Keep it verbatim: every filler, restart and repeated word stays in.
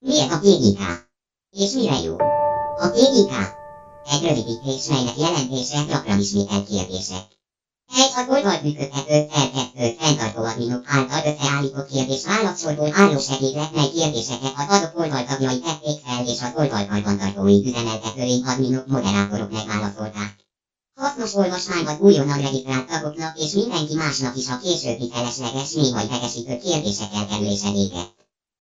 Mi ez a pé gé ká? És mire jó? A pé gé ká egy rövidítés, melynek jelentése gyakran ismételt kérdések. Egy hat oldalt működtető, feltettő, fenntartó adminok által összeállított kérdés-válaszsorból álló segédlet, mely kérdéseket az adott oldaltagjai tették fel, és az oldalkarbantartói, üzemeltetői, adminok, moderátorok megválaszolták. Hasznos olvasmány az újonnan regisztrált tagoknak és mindenki másnak is a későbbi felesleges, néha idegesítő kérdések elkerülése véget.